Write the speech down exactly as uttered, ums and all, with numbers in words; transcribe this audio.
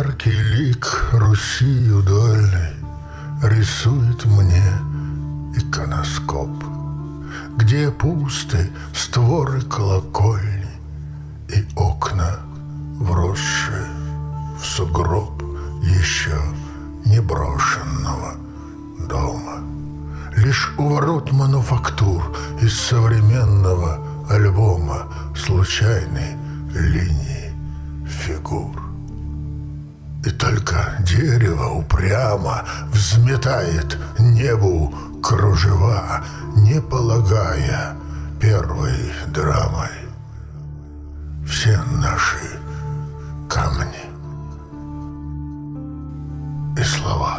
Яркий лик Руси удольной рисует мне иконоскоп, где пусты створы колокольни и окна, вросшие в сугроб еще не брошенного дома. Лишь у ворот мануфактур из современного альбома случайной линии фигур. И только дерево упрямо взметает небу кружева, не полагая первой драмой все наши камни и слова.